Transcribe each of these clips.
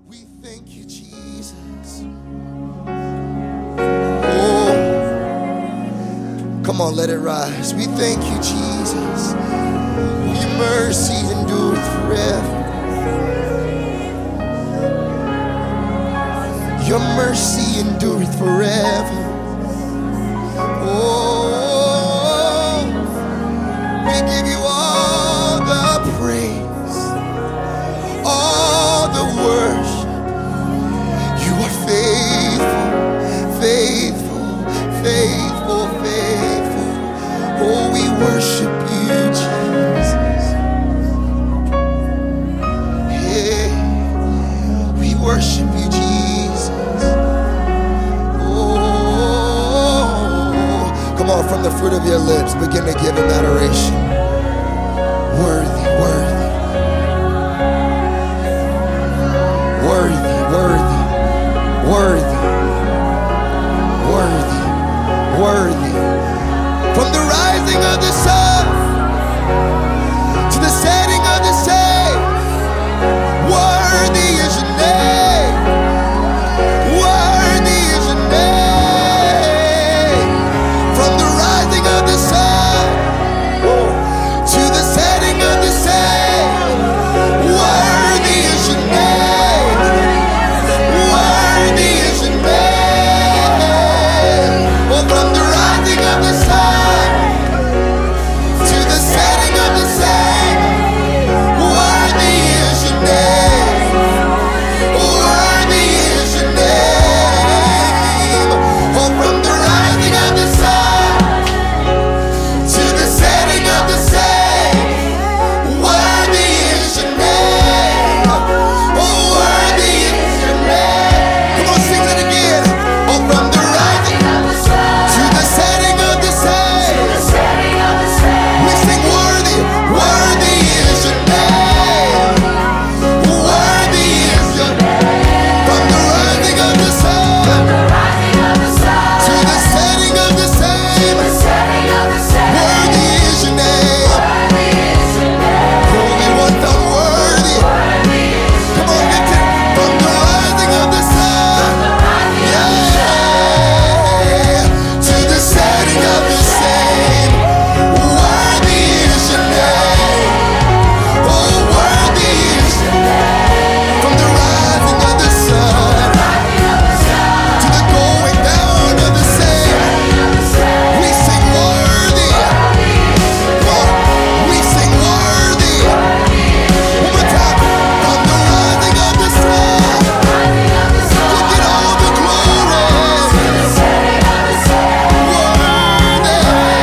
We thank you, Jesus. Oh, come on, let it rise. We thank you, Jesus. Your mercy endureth forever. Your mercy endureth forever. Oh, we give you all the praise, all the worship. You are faithful, faithful, faithful, faithful. Oh, we worship you, Jesus. Yeah, we worship you, Jesus. Oh, come on, from the fruit of your lips, begin to give him adoration. Worthy, worthy, worthy, worthy, worthy, worthy, worthy. From the rising of the sun to the setting of the same, worthy is your name. Worthy is your name. From the rising of the sun to the setting of the same, worthy is your name. Worthy is your name. Oh, from the rising of the sun to the setting of the same, worthy is your name. Worthy is your name. Oh, from the rising of the sun to the setting of the same, worthy is your name. Oh, worthy is your name. Come on, sing it again. Oh, from the rising of the sun to the setting of the same, we sing worthy, worthy is your name. Worthy is your name. From the rising of the sun to the setting of the same, worthy is your name. Holy one, thou worthy. Come on, lift it. From the rising of the sun, yeah, to the setting of the same, worthy is your name. Oh, worthy is your name. From the rising of the sun to the going down of the same, we sing worthy. Come on, we sing worthy. One more time. From the rising of the sun, you get all the glory. Worthy,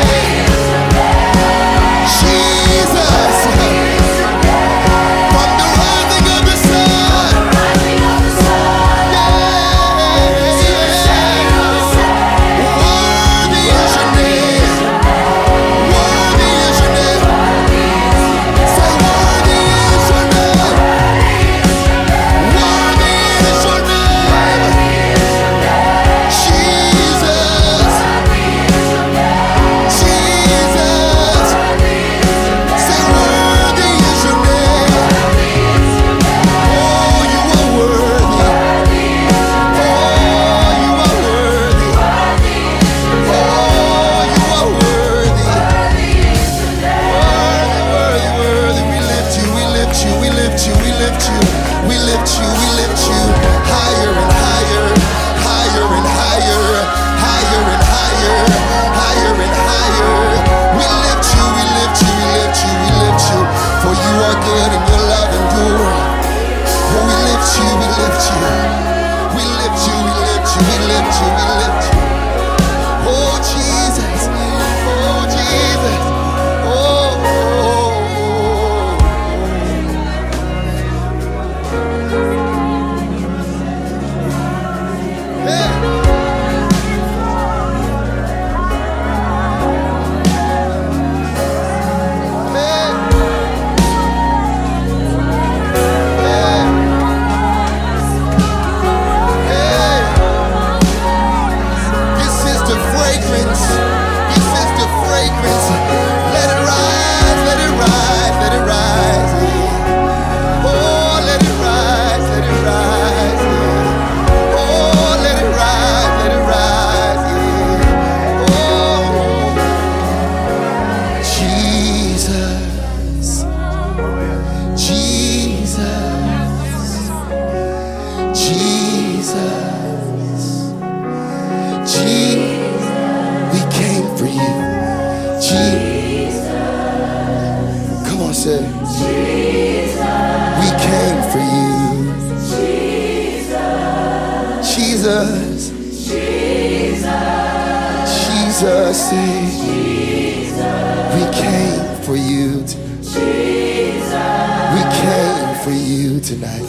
Jesus. From the rising of the sun, worthy is your name. Worthy is your name. Say worthy is your name. Worthy is your name. Jesus. Jesus. Say worthy is your name. Oh, you are worthy. Oh, you are worthy. Oh, you are worthy. Worthy, worthy, worthy. We lift you, we lift you, we lift you, we lift you, we lift you, we lift you higher and higher, higher and higher, higher and higher, higher and higher. We lift you, we lift you, we lift you, we lift you. For you are good and your love enduring. Oh, we lift you, we lift you. We lift you, we lift you, we lift you, we lift you. Oh, Jesus. Oh, Jesus. Oh, oh, oh. Hey. Hey. Hey. say, we came for you. We came for you tonight.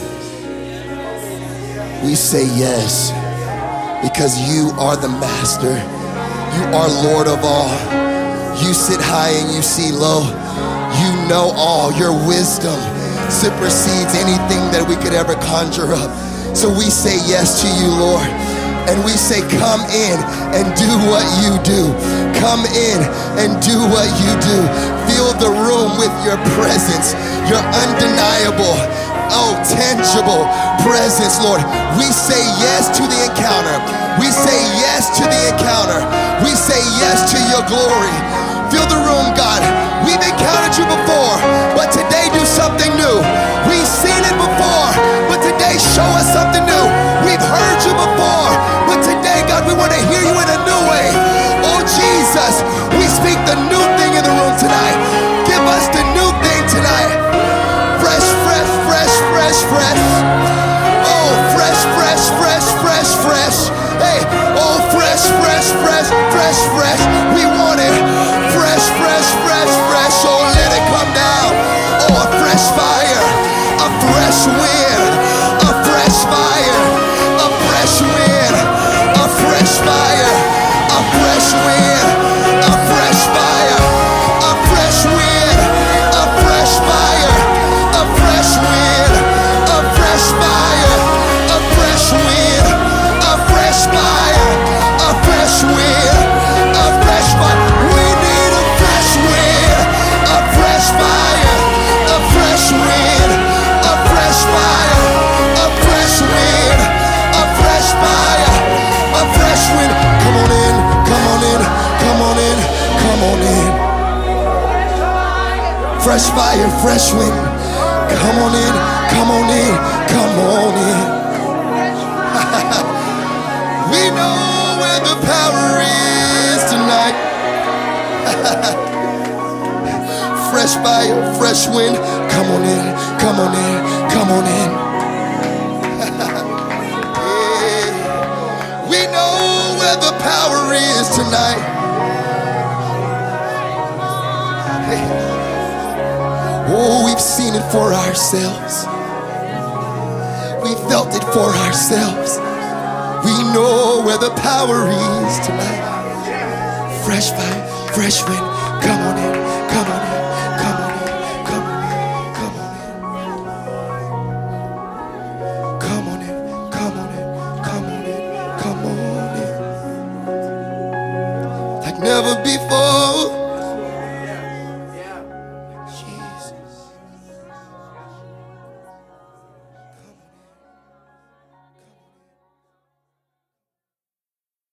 We say yes because you are the master. You are Lord of all. You sit high and you see low. You know all. Your wisdom supersedes anything that we could ever conjure up. So we say yes to you, Lord. And we say, come in and do what you do. Come in and do what you do. Fill the room with your presence, your undeniable, tangible presence, Lord. We say yes to the encounter. We say yes to the encounter. We say yes to your glory. Fill the room, God. We've encountered you before, but today do something new. We've seen it before, but today show us something new. We've heard you before, but today, God, we want to hear you in a new way. Oh, Jesus, we speak the new thing in the room tonight. Give us the new thing tonight. Fresh, fresh, fresh, fresh, fresh. Oh, fresh, fresh, fresh, fresh, fresh. Hey, oh, fresh, fresh, fresh, fresh, fresh. We want it. Fresh, fresh, fresh, fresh. Oh, let it come down. Oh, a fresh fire, a fresh wind, a fresh fire, a fresh wind, a fresh fire, a fresh wind, a fresh fire, a fresh wind, a fresh fire, a fresh wind, a fresh fire, a fresh wind, a fresh fire, a fresh wind, a fresh fire. We need a fresh wind, a fresh fire, a fresh wind, a fresh fire, a fresh wind, a fresh fire, a fresh wind. Come on in, come on in, come on in, come on in. Fresh fire, fresh wind. Come on in, come on in, come on in. We know where the power is tonight. Fresh fire, fresh wind. Come on in, come on in, come on in. Yeah. We know where the power is tonight. Hey. Oh, we've seen it for ourselves. We felt it for ourselves. We know where the power is tonight. Fresh fire, fresh wind. Come on in, come on in, come on in, come on in, come on in. Come on in, come on in, come on in, come on in. Like never before.